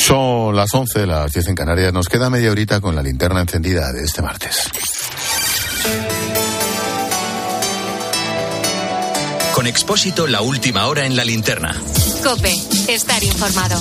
Son las 11, las 10 en Canarias. Nos queda media horita con la linterna encendida de este martes. Con Expósito, la última hora en la linterna. COPE, estar informado.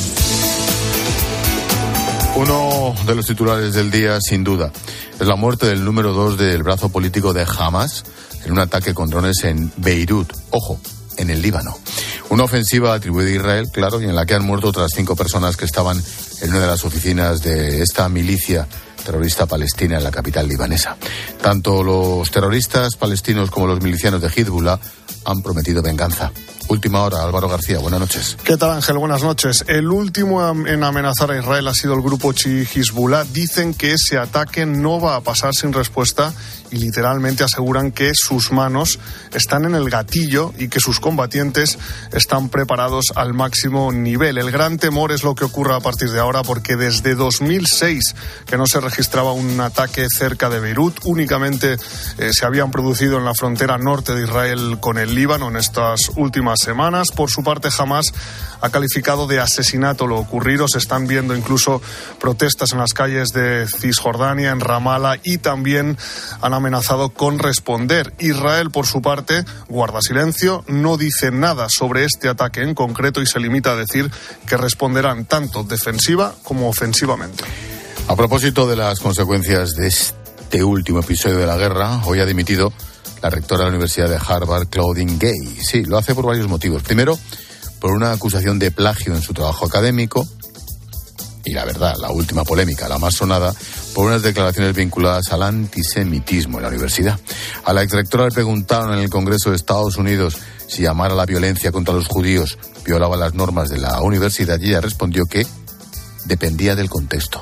Uno de los titulares del día, sin duda, es la muerte del número 2 del brazo político de Hamas en un ataque con drones en Beirut. Ojo, en el Líbano. Una ofensiva atribuida a Israel, claro, y en la que han muerto otras 5 personas que estaban en una de las oficinas de esta milicia terrorista palestina en la capital libanesa. Tanto los terroristas palestinos como los milicianos de Hezbollah han prometido venganza. Última hora, Álvaro García, buenas noches. ¿Qué tal, Ángel? Buenas noches. El último en amenazar a Israel ha sido el grupo chií Hezbollah. Dicen que ese ataque no va a pasar sin respuesta y literalmente aseguran que sus manos están en el gatillo y que sus combatientes están preparados al máximo nivel. El gran temor es lo que ocurra a partir de ahora, porque desde 2006 que no se registraba un ataque cerca de Beirut. Únicamente se habían producido en la frontera norte de Israel con el Líbano en estas últimas semanas. Por su parte, Hamas ha calificado de asesinato lo ocurrido. Se están viendo incluso protestas en las calles de Cisjordania, en Ramallah, y también han amenazado con responder. Israel, por su parte, guarda silencio, no dice nada sobre este ataque en concreto y se limita a decir que responderán tanto defensiva como ofensivamente. A propósito de las consecuencias de este último episodio de la guerra, hoy ha dimitido la rectora de la Universidad de Harvard, Claudine Gay. Sí, lo hace por varios motivos. Primero, por una acusación de plagio en su trabajo académico. Y la verdad, la última polémica, la más sonada, por unas declaraciones vinculadas al antisemitismo en la universidad. A la exrectora le preguntaron en el Congreso de Estados Unidos si llamar a la violencia contra los judíos violaba las normas de la universidad, y ella respondió que dependía del contexto.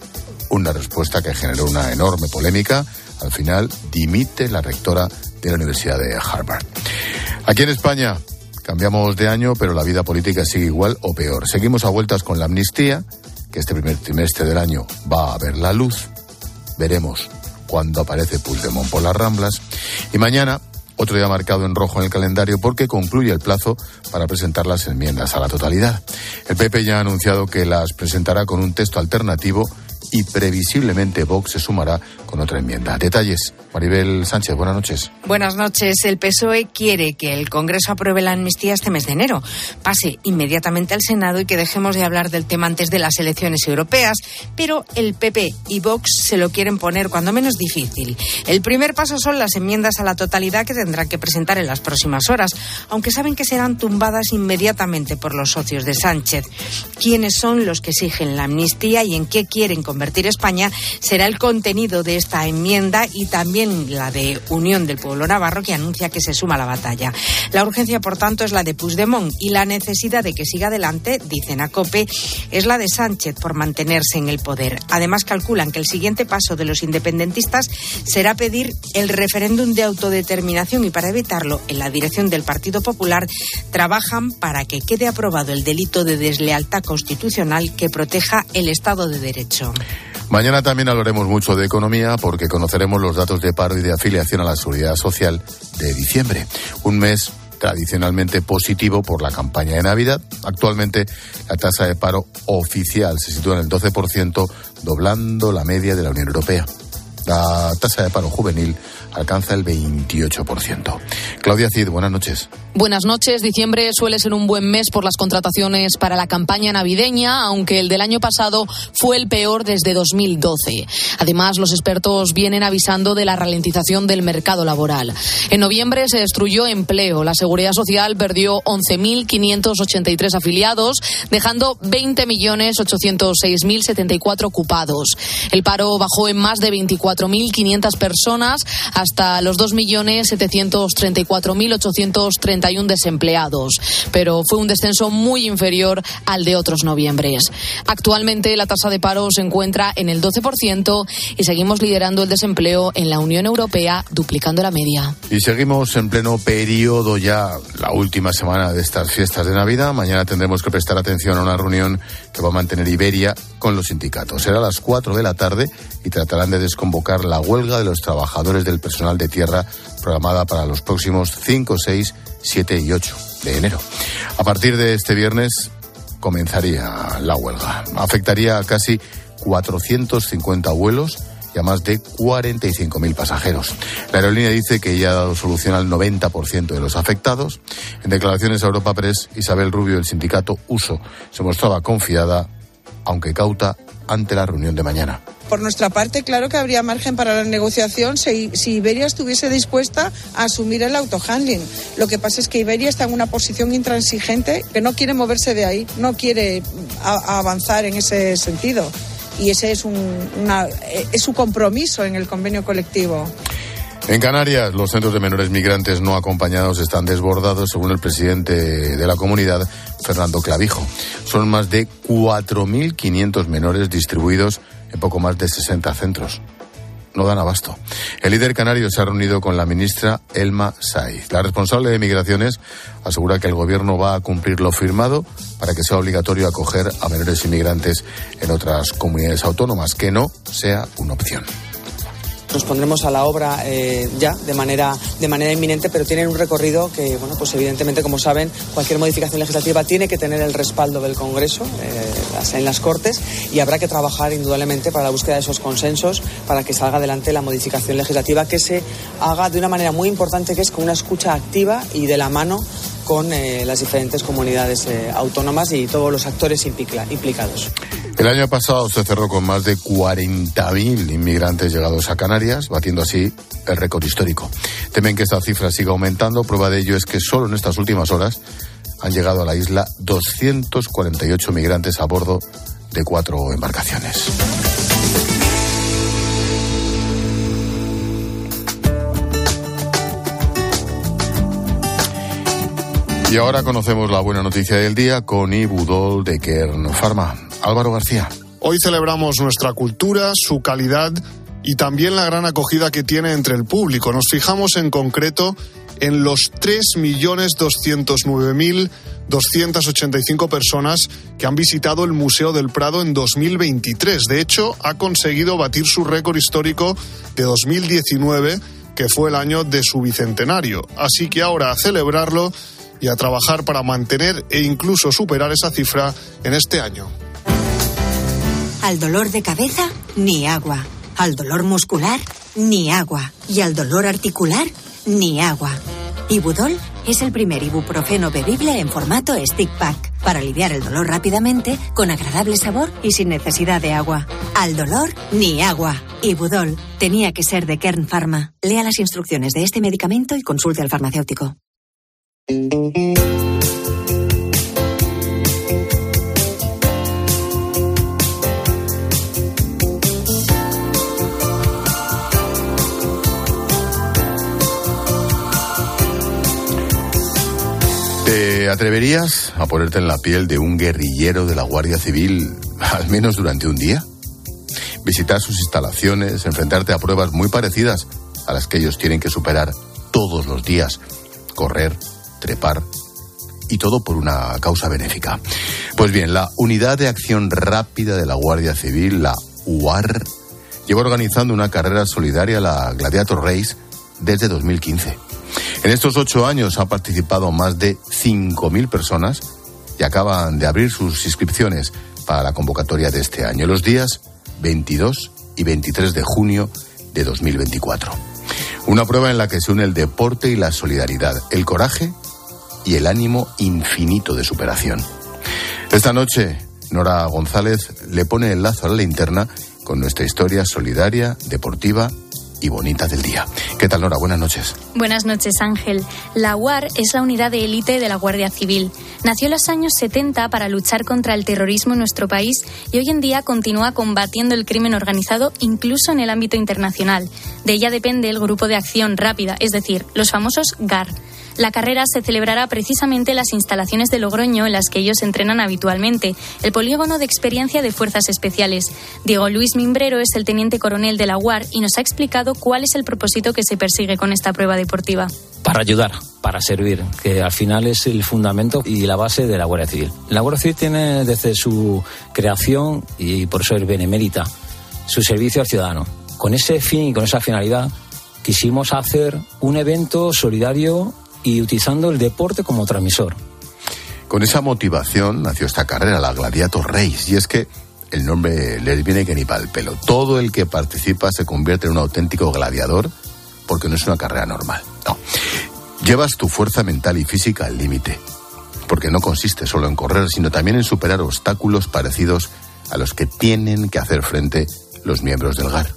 Una respuesta que generó una enorme polémica. Al final, dimite la rectora de la Universidad de Harvard. Aquí en España cambiamos de año, pero la vida política sigue igual o peor. Seguimos a vueltas con la amnistía, que este primer trimestre del año va a ver la luz. Veremos cuándo aparece Puigdemont por las Ramblas. Y mañana, otro día marcado en rojo en el calendario, porque concluye el plazo para presentar las enmiendas a la totalidad. El PP ya ha anunciado que las presentará con un texto alternativo y previsiblemente Vox se sumará con otra enmienda. Detalles, Maribel Sánchez, buenas noches. Buenas noches. El PSOE quiere que el Congreso apruebe la amnistía este mes de enero, pase inmediatamente al Senado y que dejemos de hablar del tema antes de las elecciones europeas, pero el PP y Vox se lo quieren poner cuando menos difícil. El primer paso son las enmiendas a la totalidad que tendrán que presentar en las próximas horas, aunque saben que serán tumbadas inmediatamente por los socios de Sánchez. ¿Quiénes son los que exigen la amnistía y en qué quieren convertir España? Será el contenido de esta enmienda y también la de Unión del Pueblo Navarro, que anuncia que se suma a la batalla. La urgencia, por tanto, es la de Puigdemont y la necesidad de que siga adelante, dicen a COPE, es la de Sánchez por mantenerse en el poder. Además, calculan que el siguiente paso de los independentistas será pedir el referéndum de autodeterminación y, para evitarlo, en la dirección del Partido Popular trabajan para que quede aprobado el delito de deslealtad constitucional que proteja el Estado de Derecho. Mañana también hablaremos mucho de economía, porque conoceremos los datos de paro y de afiliación a la Seguridad Social de diciembre. Un mes tradicionalmente positivo por la campaña de Navidad. Actualmente la tasa de paro oficial se sitúa en el 12%, doblando la media de la Unión Europea. La tasa de paro juvenil alcanza el 28%. Claudia Cid, buenas noches. Buenas noches. Diciembre suele ser un buen mes por las contrataciones para la campaña navideña, aunque el del año pasado fue el peor desde 2012. Además, los expertos vienen avisando de la ralentización del mercado laboral. En noviembre se destruyó empleo. La Seguridad Social perdió 11.583 afiliados, dejando 20.806.074 ocupados. El paro bajó en más de 24.500 personas hasta los 2.734.831 desempleados, pero fue un descenso muy inferior al de otros noviembres. Actualmente la tasa de paro se encuentra en el 12% y seguimos liderando el desempleo en la Unión Europea, duplicando la media. Y seguimos en pleno periodo ya, la última semana de estas fiestas de Navidad. Mañana tendremos que prestar atención a una reunión que va a mantener Iberia con los sindicatos. Será a las 4 de la tarde y tratarán de desconvocar la huelga de los trabajadores del personal de tierra programada para los próximos 5, 6, 7 y 8 de enero. A partir de este viernes comenzaría la huelga. Afectaría a casi 450 vuelos y a más de 45.000 pasajeros. La aerolínea dice que ya ha dado solución al 90% de los afectados. En declaraciones a Europa Press, Isabel Rubio del sindicato USO se mostraba confiada, aunque cauta, ante la reunión de mañana. Por nuestra parte, claro que habría margen para la negociación si Iberia estuviese dispuesta a asumir el autohandling. Lo que pasa es que Iberia está en una posición intransigente que no quiere moverse de ahí, no quiere avanzar en ese sentido. Y ese es su compromiso en el convenio colectivo. En Canarias, los centros de menores migrantes no acompañados están desbordados, según el presidente de la comunidad, Fernando Clavijo. Son más de 4.500 menores distribuidos en poco más de 60 centros. No dan abasto. El líder canario se ha reunido con la ministra Elma Saiz. La responsable de Migraciones asegura que el gobierno va a cumplir lo firmado para que sea obligatorio acoger a menores inmigrantes en otras comunidades autónomas, que no sea una opción. Nos pondremos a la obra ya de manera inminente, pero tienen un recorrido que, bueno, pues evidentemente, como saben, cualquier modificación legislativa tiene que tener el respaldo del Congreso en las Cortes, y habrá que trabajar indudablemente para la búsqueda de esos consensos para que salga adelante la modificación legislativa, que se haga de una manera muy importante, que es con una escucha activa y de la mano con las diferentes comunidades autónomas y todos los actores implicados. El año pasado se cerró con más de 40.000 inmigrantes llegados a Canarias, batiendo así el récord histórico. Temen que esta cifra siga aumentando. Prueba de ello es que solo en estas últimas horas han llegado a la isla 248 migrantes a bordo de 4 embarcaciones. Y ahora conocemos la buena noticia del día con Ibudol de Kern Pharma. Álvaro García. Hoy celebramos nuestra cultura, su calidad y también la gran acogida que tiene entre el público. Nos fijamos en concreto en los 3.209.285 personas que han visitado el Museo del Prado en 2023. De hecho, ha conseguido batir su récord histórico de 2019, que fue el año de su bicentenario. Así que ahora a celebrarlo y a trabajar para mantener e incluso superar esa cifra en este año. Al dolor de cabeza, ni agua. Al dolor muscular, ni agua. Y al dolor articular, ni agua. Ibudol es el primer ibuprofeno bebible en formato stick pack para aliviar el dolor rápidamente, con agradable sabor y sin necesidad de agua. Al dolor, ni agua. Ibudol tenía que ser de Kern Pharma. Lea las instrucciones de este medicamento y consulte al farmacéutico. ¿Te atreverías a ponerte en la piel de un guerrillero de la Guardia Civil, al menos durante un día? Visitar sus instalaciones, enfrentarte a pruebas muy parecidas a las que ellos tienen que superar todos los días, correr, trepar, y todo por una causa benéfica. Pues bien, la Unidad de Acción Rápida de la Guardia Civil, la UAR, lleva organizando una carrera solidaria, la Gladiator Race, desde 2015. En estos 8 años ha participado más de 5.000 personas y acaban de abrir sus inscripciones para la convocatoria de este año, los días 22 y 23 de junio de 2024. Una prueba en la que se une el deporte y la solidaridad, el coraje y el ánimo infinito de superación. Esta noche, Nora González le pone el lazo a la linterna con nuestra historia solidaria, deportiva y bonita del día. ¿Qué tal, Nora? Buenas noches. Buenas noches, Ángel. La UAR es la unidad de élite de la Guardia Civil. Nació en los años 70 para luchar contra el terrorismo en nuestro país y hoy en día continúa combatiendo el crimen organizado incluso en el ámbito internacional. De ella depende el Grupo de Acción Rápida, es decir, los famosos GAR. La carrera se celebrará precisamente en las instalaciones de Logroño en las que ellos entrenan habitualmente, el polígono de experiencia de Fuerzas Especiales. Diego Luis Mimbrero es el teniente coronel de la UAR y nos ha explicado cuál es el propósito que se persigue con esta prueba deportiva. Para ayudar, para servir, que al final es el fundamento y la base de la Guardia Civil. La Guardia Civil tiene desde su creación, y por eso es benemérita, su servicio al ciudadano. Con ese fin y con esa finalidad quisimos hacer un evento solidario y utilizando el deporte como transmisor. Con esa motivación nació esta carrera, la Gladiator Race, y es que el nombre les viene que ni para el pelo. Todo el que participa se convierte en un auténtico gladiador, porque no es una carrera normal, no. Llevas tu fuerza mental y física al límite, porque no consiste solo en correr, sino también en superar obstáculos parecidos a los que tienen que hacer frente los miembros del GAR.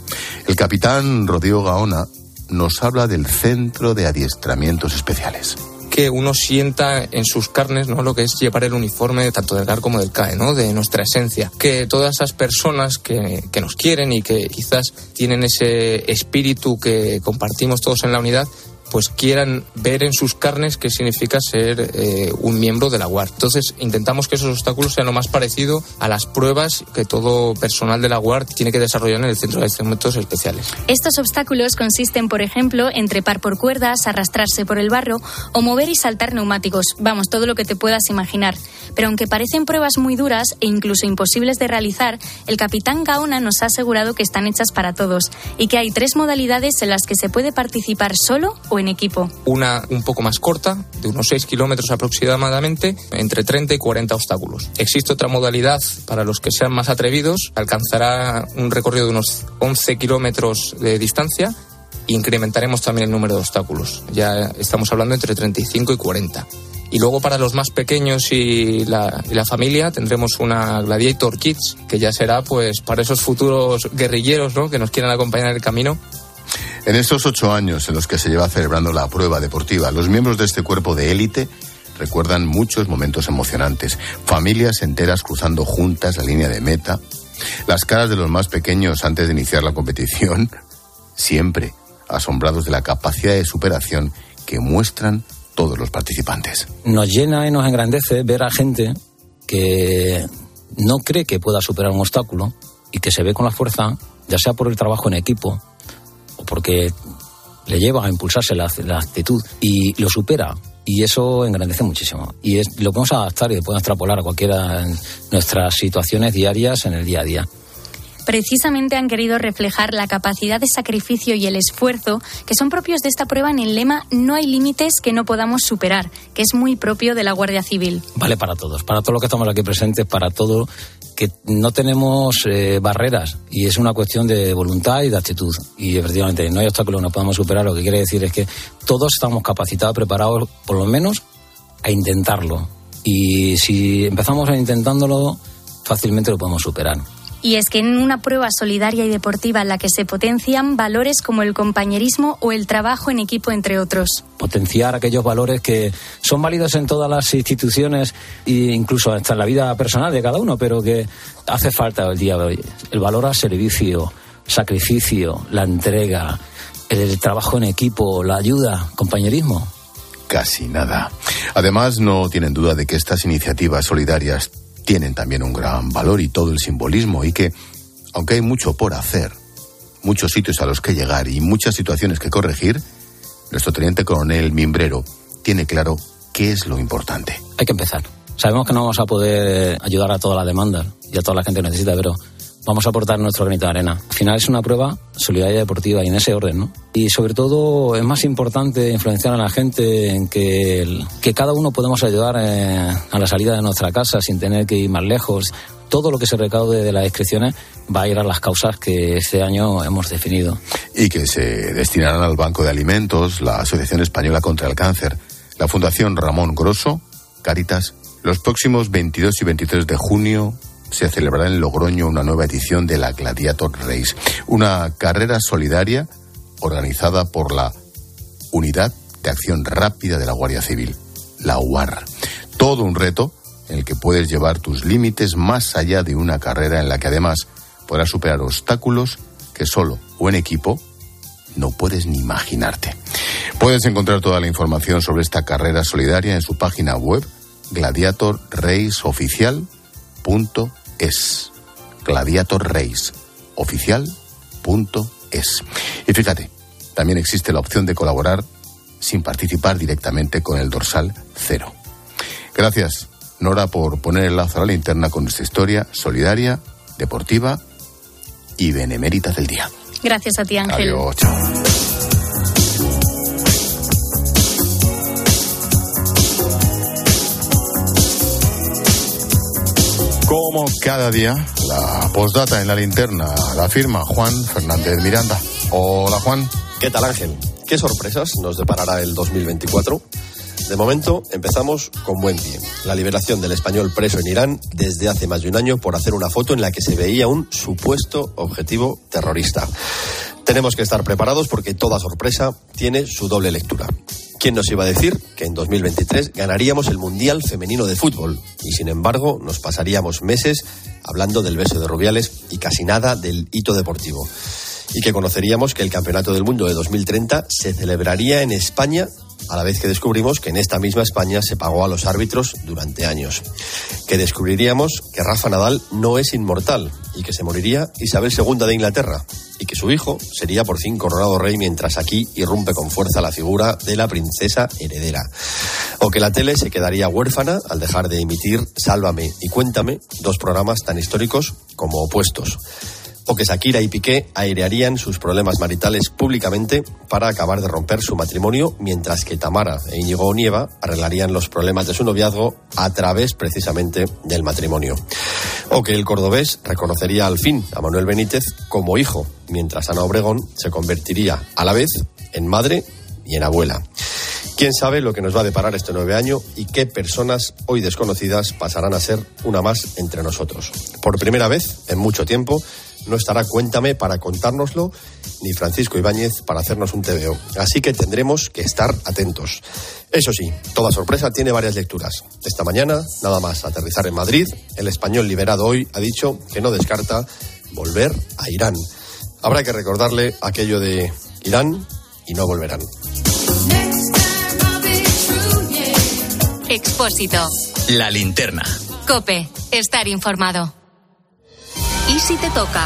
El capitán Rodrigo Gaona nos habla del Centro de Adiestramientos Especiales. Que uno sienta en sus carnes, ¿no?, lo que es llevar el uniforme tanto del GAR como del CAE, ¿no?, de nuestra esencia. Que todas esas personas que nos quieren y que quizás tienen ese espíritu que compartimos todos en la unidad, pues quieran ver en sus carnes qué significa ser un miembro de la UAR. Entonces intentamos que esos obstáculos sean lo más parecido a las pruebas que todo personal de la UAR tiene que desarrollar en el Centro de Adiestramientos Especiales. Estos obstáculos consisten, por ejemplo, en trepar por cuerdas, arrastrarse por el barro o mover y saltar neumáticos. Vamos, todo lo que te puedas imaginar. Pero aunque parecen pruebas muy duras e incluso imposibles de realizar, el capitán Gaona nos ha asegurado que están hechas para todos y que hay 3 modalidades en las que se puede participar solo o en equipo. Una un poco más corta, de unos 6 kilómetros aproximadamente, entre 30 y 40 obstáculos. Existe otra modalidad para los que sean más atrevidos, alcanzará un recorrido de unos 11 kilómetros de distancia. Incrementaremos también el número de obstáculos. Ya estamos hablando entre 35 y 40. Y luego para los más pequeños y la familia tendremos una Gladiator Kids, que ya será pues para esos futuros guerrilleros, ¿no?, que nos quieran acompañar en el camino. En estos 8 años en los que se lleva celebrando la prueba deportiva, los miembros de este cuerpo de élite recuerdan muchos momentos emocionantes. Familias enteras cruzando juntas la línea de meta. Las caras de los más pequeños antes de iniciar la competición, siempre asombrados de la capacidad de superación que muestran todos los participantes. Nos llena y nos engrandece ver a gente que no cree que pueda superar un obstáculo y que se ve con la fuerza, ya sea por el trabajo en equipo o porque le lleva a impulsarse la actitud y lo supera. Y eso engrandece muchísimo. Y lo podemos adaptar y podemos extrapolar a cualquiera de nuestras situaciones diarias en el día a día. Precisamente han querido reflejar la capacidad de sacrificio y el esfuerzo que son propios de esta prueba en el lema "No hay límites que no podamos superar", que es muy propio de la Guardia Civil. Vale para todos los que estamos aquí presentes, para todo, que no tenemos barreras y es una cuestión de voluntad y de actitud. Y efectivamente no hay obstáculos que no podamos superar. Lo que quiere decir es que todos estamos capacitados, preparados por lo menos a intentarlo. Y si empezamos intentándolo, fácilmente lo podemos superar. Y es que en una prueba solidaria y deportiva en la que se potencian valores como el compañerismo o el trabajo en equipo, entre otros. Potenciar aquellos valores que son válidos en todas las instituciones e incluso hasta en la vida personal de cada uno, pero que hace falta el día de hoy. El valor al servicio, sacrificio, la entrega, el trabajo en equipo, la ayuda, compañerismo. Casi nada. Además, no tienen duda de que estas iniciativas solidarias tienen también un gran valor y todo el simbolismo, y que, aunque hay mucho por hacer, muchos sitios a los que llegar y muchas situaciones que corregir, nuestro teniente coronel Mimbrero tiene claro qué es lo importante. Hay que empezar. Sabemos que no vamos a poder ayudar a todas las demandas y a toda la gente que necesita, pero vamos a aportar nuestro granito de arena. Al final es una prueba solidaria y deportiva, y en ese orden, ¿no? Y sobre todo es más importante influenciar a la gente en que cada uno podemos ayudar a la salida de nuestra casa sin tener que ir más lejos. Todo lo que se recaude de las inscripciones va a ir a las causas que este año hemos definido. Y que se destinarán al Banco de Alimentos, la Asociación Española contra el Cáncer, la Fundación Ramón Grosso, Cáritas. Los próximos 22 y 23 de junio se celebrará en Logroño una nueva edición de la Gladiator Race, una carrera solidaria organizada por la Unidad de Acción Rápida de la Guardia Civil, la UAR. Todo un reto en el que puedes llevar tus límites más allá de una carrera en la que además podrás superar obstáculos que solo o en equipo no puedes ni imaginarte. Puedes encontrar toda la información sobre esta carrera solidaria en su página web gladiatorraceoficial.es. gladiatorraceoficial.es. Y fíjate, también existe la opción de colaborar sin participar directamente con el dorsal 0. Gracias, Nora, por poner el lazo a la linterna con nuestra historia solidaria, deportiva y benemérita del día. Gracias a ti, Ángel. Adiós, chao. Como cada día, la postdata en la linterna la firma Juan Fernández Miranda. Hola, Juan. ¿Qué tal, Ángel? ¿Qué sorpresas nos deparará el 2024? De momento, empezamos con buen pie. La liberación del español preso en Irán desde hace más de un año por hacer una foto en la que se veía un supuesto objetivo terrorista. Tenemos que estar preparados porque toda sorpresa tiene su doble lectura. ¿Quién nos iba a decir que en 2023 ganaríamos el Mundial Femenino de Fútbol? Y sin embargo, nos pasaríamos meses hablando del beso de Rubiales y casi nada del hito deportivo. Y que conoceríamos que el Campeonato del Mundo de 2030 se celebraría en España, a la vez que descubrimos que en esta misma España se pagó a los árbitros durante años. Que descubriríamos que Rafa Nadal no es inmortal y que se moriría Isabel II de Inglaterra y que su hijo sería por fin coronado rey, mientras aquí irrumpe con fuerza la figura de la princesa heredera. O que la tele se quedaría huérfana al dejar de emitir Sálvame y Cuéntame, dos programas tan históricos como opuestos. O que Shakira y Piqué airearían sus problemas maritales públicamente para acabar de romper su matrimonio, mientras que Tamara e Íñigo Onieva arreglarían los problemas de su noviazgo a través precisamente del matrimonio. O que el cordobés reconocería al fin a Manuel Benítez como hijo, mientras Ana Obregón se convertiría a la vez en madre y en abuela. ¿Quién sabe lo que nos va a deparar este nuevo año y qué personas hoy desconocidas pasarán a ser una más entre nosotros? Por primera vez en mucho tiempo no estará Cuéntame para contárnoslo, ni Francisco Ibáñez para hacernos un TVO. Así que tendremos que estar atentos. Eso sí, toda sorpresa tiene varias lecturas. Esta mañana, nada más aterrizar en Madrid, el español liberado hoy ha dicho que no descarta volver a Irán. Habrá que recordarle aquello de Irán y no volverán. Expósito. La linterna. COPE. Estar informado. ¿Y si te toca?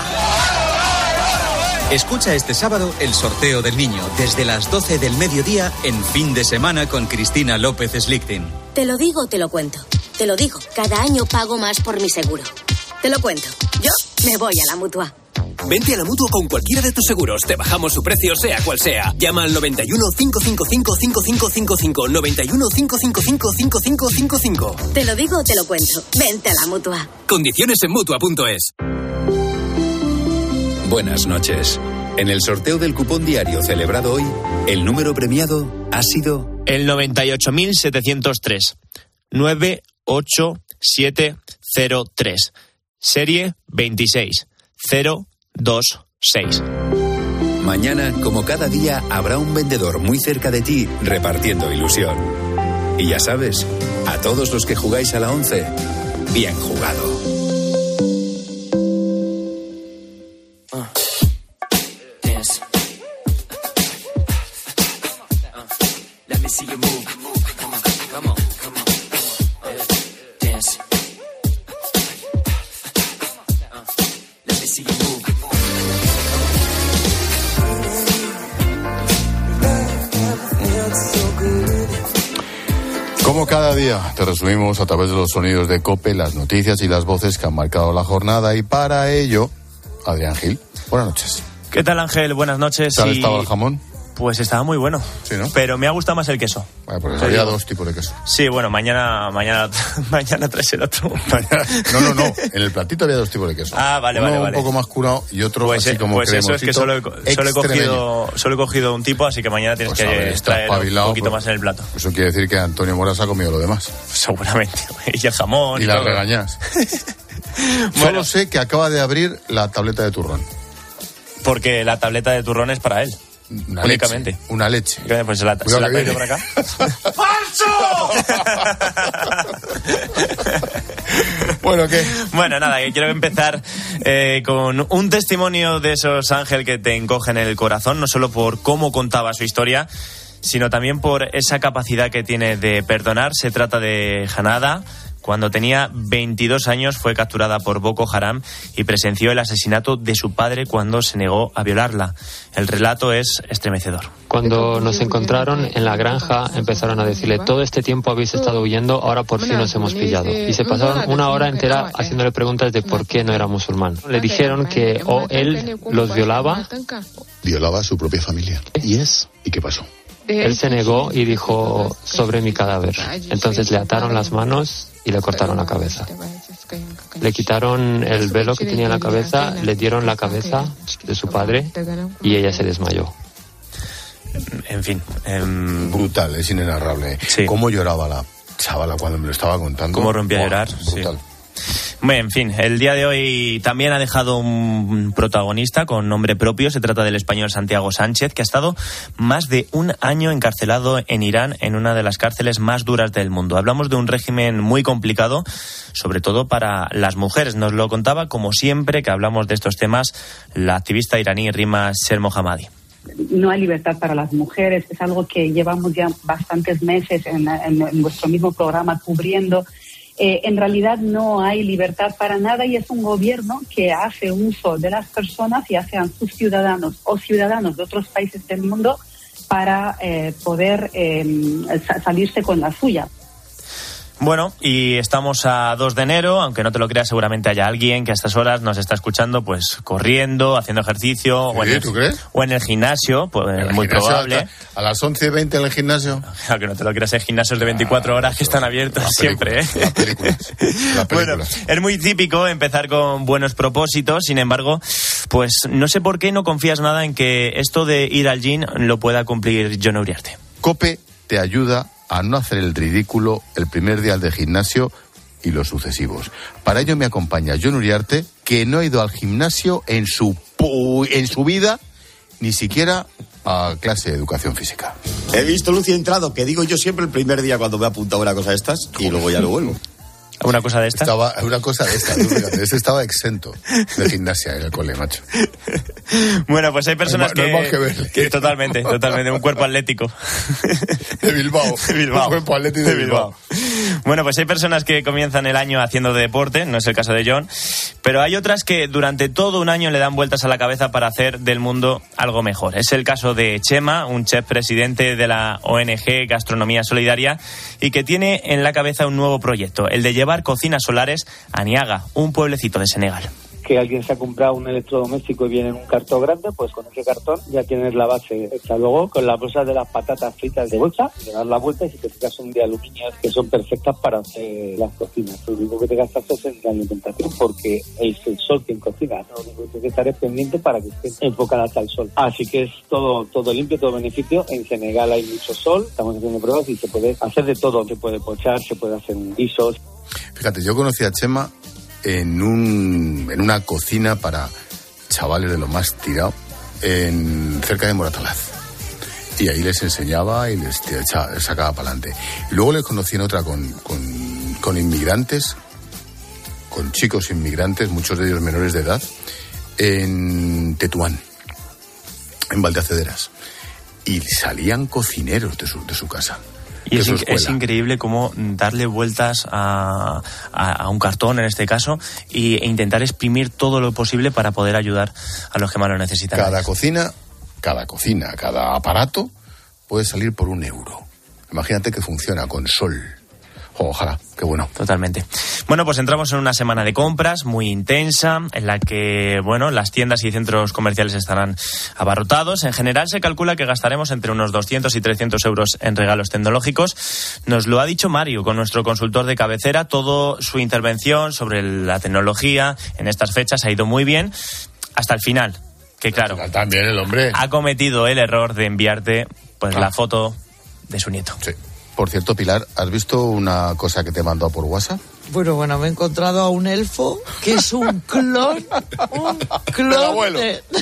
Escucha este sábado el sorteo del niño desde las 12 del mediodía en Fin de Semana con Cristina López Slichting. Te lo digo, te lo cuento. Te lo digo, cada año pago más por mi seguro. Te lo cuento. Yo me voy a la Mutua. Vente a la Mutua con cualquiera de tus seguros. Te bajamos su precio, sea cual sea. Llama al 91 555 5555. 91 555 5555. Te lo digo, te lo cuento. Vente a la Mutua. Condiciones en Mutua.es. Buenas noches. En el sorteo del cupón diario celebrado hoy, el número premiado ha sido el 98.703. 98703. Serie 26026. Mañana, como cada día, habrá un vendedor muy cerca de ti repartiendo ilusión. Y ya sabes, a todos los que jugáis a la 11, bien jugado. Como cada día, te resumimos a través de los sonidos de COPE las noticias y las voces que han marcado la jornada, y para ello, Adrián Gil. Buenas noches. ¿Qué tal, Ángel? Buenas noches. ¿Qué tal estaba el jamón? Pues estaba muy bueno. Sí, ¿no? Pero me ha gustado más el queso. Vale, porque había dos tipos de queso. Sí, bueno, mañana traes el otro. No. En el platito había dos tipos de queso. Ah, vale. Un poco más curado y otro pues, así como pues cremosito. Eso es que solo he cogido un tipo, así que mañana tienes que traer un poquito más en el plato. Eso quiere decir que Antonio Moras ha comido lo demás. Seguramente. Y el jamón. Y las regañas. Solo sé que acaba de abrir la tableta de turrón. Porque la tableta de turrón es para él. Únicamente. Una leche. Pues se la ha traído por acá. ¡Falso! Bueno, ¿qué? Bueno, nada, que quiero empezar con un testimonio de esos, Ángel, que te encogen el corazón, no solo por cómo contaba su historia, sino también por esa capacidad que tiene de perdonar. Se trata de Hanada. Cuando tenía 22 años fue capturada por Boko Haram y presenció el asesinato de su padre cuando se negó a violarla. El relato es estremecedor. Cuando nos encontraron en la granja empezaron a decirle: todo este tiempo habéis estado huyendo, ahora por fin os hemos pillado. Y se pasaron una hora entera haciéndole preguntas de por qué no era musulmán. Le dijeron que él los violaba. Violaba a su propia familia. ¿Y qué pasó? Él se negó y dijo: sobre mi cadáver. Entonces le ataron las manos y le cortaron la cabeza. Le quitaron el velo que tenía en la cabeza, le dieron la cabeza de su padre y ella se desmayó. En fin. Brutal, es inenarrable. Sí. ¿Cómo lloraba la chavala cuando me lo estaba contando? ¿Cómo rompía a llorar? Brutal. Sí. Bueno, en fin, el día de hoy también ha dejado un protagonista con nombre propio. Se trata del español Santiago Sánchez, que ha estado más de un año encarcelado en Irán, en una de las cárceles más duras del mundo. Hablamos de un régimen muy complicado, sobre todo para las mujeres. Nos lo contaba, como siempre que hablamos de estos temas, la activista iraní Rima Shermohammadi. No hay libertad para las mujeres, es algo que llevamos ya bastantes meses en nuestro mismo programa cubriendo. En realidad no hay libertad para nada y es un gobierno que hace uso de las personas, ya sean sus ciudadanos o ciudadanos de otros países del mundo, para poder salirse con la suya. Bueno, y estamos a 2 de enero, aunque no te lo creas, seguramente haya alguien que a estas horas nos está escuchando, pues corriendo, haciendo ejercicio, ¿Sí, tú crees? O en el gimnasio, pues muy gimnasio probable. A las 11:20 en el gimnasio. Aunque no te lo creas, hay gimnasios de 24 horas que están abiertos siempre, ¿eh? Bueno, es muy típico empezar con buenos propósitos, sin embargo, pues no sé por qué no confías nada en que esto de ir al gym lo pueda cumplir Jon Uriarte. COPE te ayuda a no hacer el ridículo el primer día de gimnasio y los sucesivos. Para ello me acompaña Jon Uriarte, que no ha ido al gimnasio en su vida, ni siquiera a clase de educación física. He visto luz y he entrado, que digo yo siempre el primer día cuando me he apuntado a una cosa de estas, y luego ya no vuelvo. ¿Una cosa de esta? Una cosa de esta, ese estaba exento de gimnasia en el cole, macho. Bueno, pues hay personas no hay más que verle. Que totalmente, un cuerpo atlético. De Bilbao. Un cuerpo atlético de Bilbao. Bueno, pues hay personas que comienzan el año haciendo deporte, no es el caso de Jon, pero hay otras que durante todo un año le dan vueltas a la cabeza para hacer del mundo algo mejor. Es el caso de Chema, un chef presidente de la ONG Gastronomía Solidaria y que tiene en la cabeza un nuevo proyecto, el de llevar cocinas solares a Niaga, un pueblecito de Senegal. Que alguien se ha comprado un electrodoméstico y viene en un cartón grande, pues con ese cartón ya tienes la base hecha. Luego, con las bolsas de las patatas fritas de bolsa, le das la vuelta y si te fijas son de aluminio que son perfectas para hacer las cocinas. Lo único que te gastas es en la alimentación porque es el sol quien cocina. Lo único que tienes que estar es pendiente para que estén enfocadas al sol. Así que es todo limpio, todo beneficio. En Senegal hay mucho sol, estamos haciendo pruebas y se puede hacer de todo. Se puede pochar, se puede hacer guisos. Fíjate, yo conocí a Chema en una cocina para chavales de lo más tirado cerca de Moratalaz, y ahí les enseñaba y les sacaba para adelante. Y luego les conocí en otra con inmigrantes, con chicos inmigrantes, muchos de ellos menores de edad, en Tetuán, en Valdeacederas, y salían cocineros de su casa. Y es increíble cómo darle vueltas a un cartón, en este caso, e intentar exprimir todo lo posible para poder ayudar a los que más lo necesitan. Cada cocina, cada aparato puede salir por €1. Imagínate que funciona con sol. Ojalá, qué bueno. Totalmente. Bueno, pues entramos en una semana de compras muy intensa, en la que, bueno, las tiendas y centros comerciales estarán abarrotados. En general se calcula que gastaremos entre unos 200 y 300 euros en regalos tecnológicos. Nos lo ha dicho Mario, con nuestro consultor de cabecera. Toda su intervención sobre la tecnología en estas fechas ha ido muy bien, hasta el final. Que claro, también el hombre ha cometido el error de enviarte la foto de su nieto. Sí. Por cierto, Pilar, ¿has visto una cosa que te he mandado por WhatsApp? Bueno, me he encontrado a un elfo que es un clon del abuelo.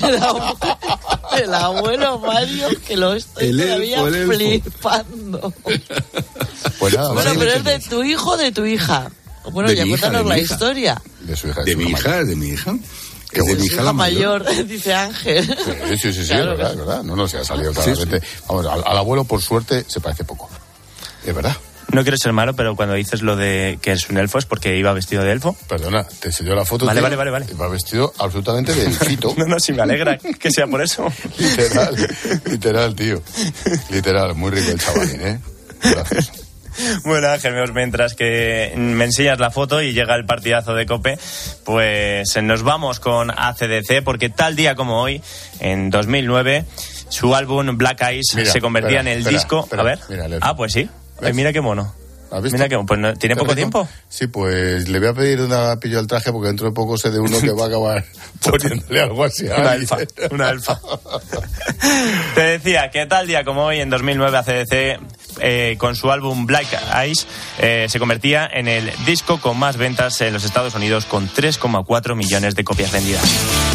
Del abuelo Mario, que lo estoy todavía flipando. Pues nada, bueno, pero es de tu hijo o de tu hija. Bueno, ya cuéntanos la historia. De su hija. De mi hija. Que es de mi hija mayor, dice Ángel. Sí, claro, es verdad. No se ha salido claramente. Sí. Vamos, al abuelo, por suerte, se parece poco. Es verdad. No quiero ser malo, pero cuando dices lo de que es un elfo es porque iba vestido de elfo. Perdona, te enseñó la foto. Vale. Iba vestido absolutamente de elfito. No, sí, me alegra que sea por eso. Literal, tío. Literal, muy rico el chavalín, ¿eh? Gracias. Bueno, Ángel, mientras que me enseñas la foto y llega el partidazo de COPE, pues nos vamos con AC/DC, porque tal día como hoy, en 2009, su álbum Black Eyes se convertía en el disco... a ver. Mira, pues sí. Mira qué mono. ¿Has visto? Mira que pues tiene poco tiempo. Sí, pues le voy a pedir una pillo al traje porque dentro de poco sé de uno que va a acabar poniéndole algo así a una elfa. Te decía que tal día como hoy, en 2009, AC/DC, con su álbum Black Eyes, se convertía en el disco con más ventas en los Estados Unidos, con 3,4 millones de copias vendidas.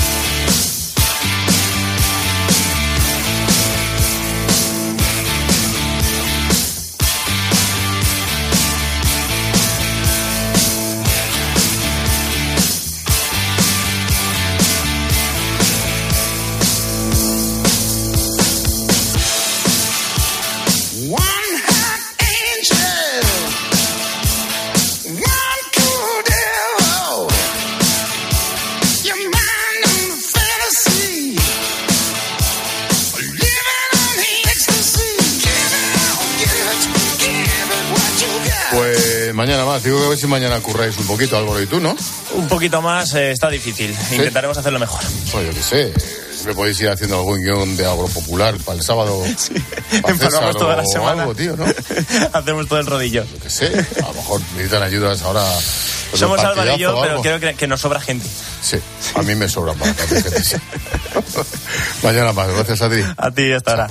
Mañana más, digo que a ver si mañana curráis un poquito, Álvaro, y tú, ¿no? Un poquito más está difícil, ¿sí? Intentaremos hacerlo mejor. Pues yo qué sé, me podéis ir haciendo algún guión de agropopular para el sábado. Sí, empezamos toda la semana. Algo, tío, ¿no? Hacemos todo el rodillo. Yo qué sé, a lo mejor necesitan ayudas ahora. Pues somos Álvaro y yo, pero creo que nos sobra gente. Sí, a mí me sobra bastante gente, sí. Mañana más, gracias a ti. A ti, hasta ahora.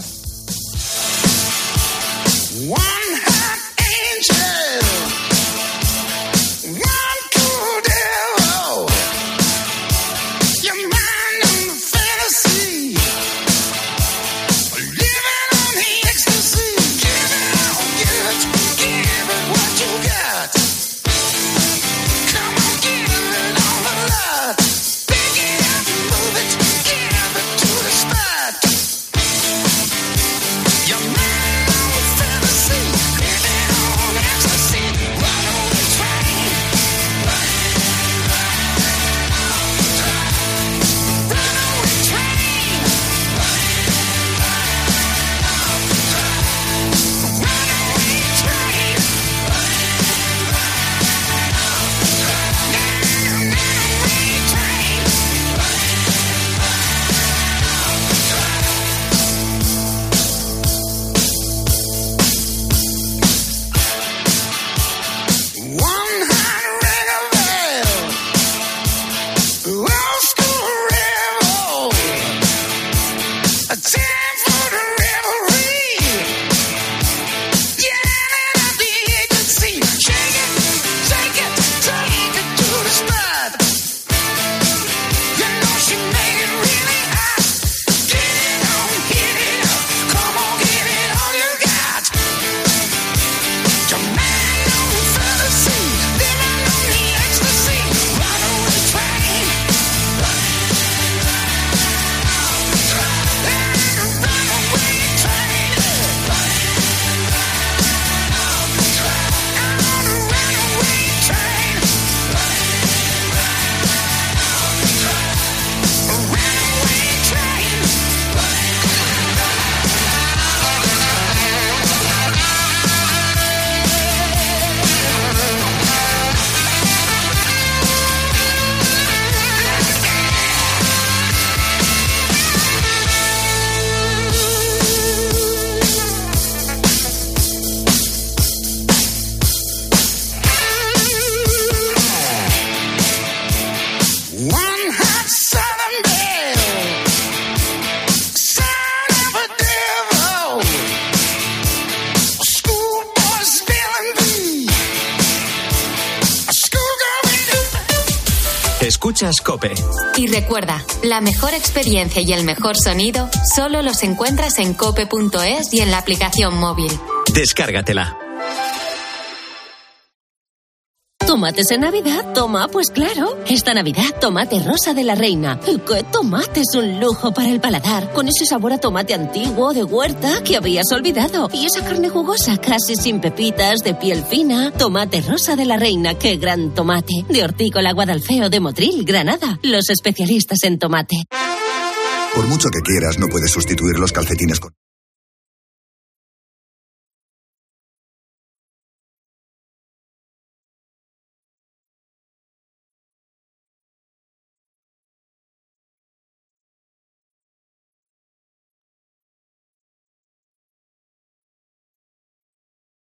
Escuchas COPE. Y recuerda, la mejor experiencia y el mejor sonido solo los encuentras en cope.es y en la aplicación móvil. Descárgatela. ¿Tomates en Navidad? Toma, pues claro. Esta Navidad, tomate rosa de la reina. ¡Qué tomate! Es un lujo para el paladar. Con ese sabor a tomate antiguo, de huerta, que habías olvidado. Y esa carne jugosa, casi sin pepitas, de piel fina. Tomate rosa de la reina. ¡Qué gran tomate! De Hortícola Guadalfeo de Motril, Granada. Los especialistas en tomate. Por mucho que quieras, no puedes sustituir los calcetines con...